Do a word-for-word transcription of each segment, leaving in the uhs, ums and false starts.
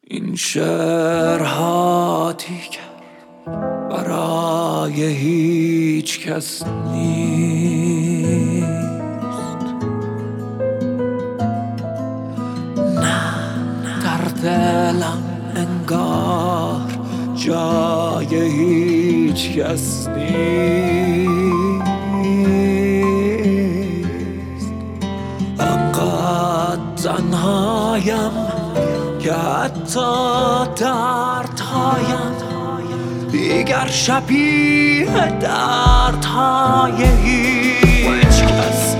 این شعرها دیگر برای هیچ کس نیست. نه در دلم انگار جای هیچ کس نیست. انقدر تنهایم که حتی دردهایم دیگر شبیه دردهای هیچ کس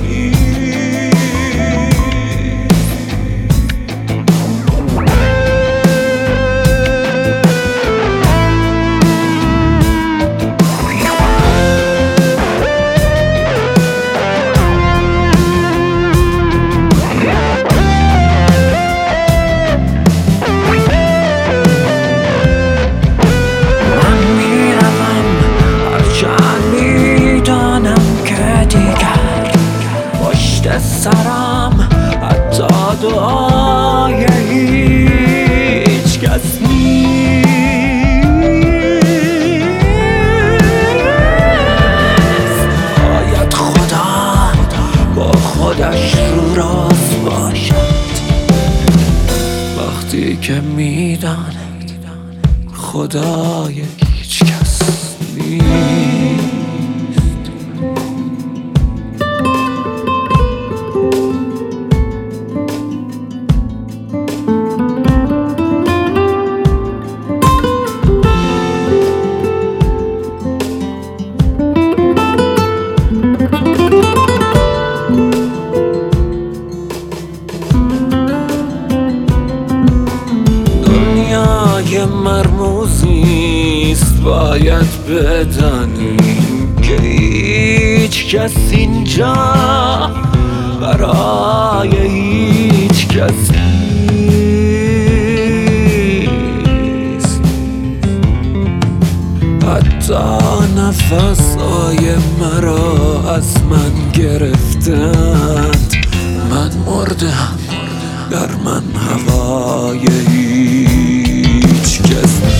سرم حتی دعای هیچ کس نیست. باید خدا با خودش رو راست باشد وقتی که میداند خدای هیچ کس نیست. مرموزیست باید بدانیم که هیچ کس اینجا برای هیچ کس نیست. حتی نفسهای مرا از من گرفتند. من مردم در من هوای هیچ کس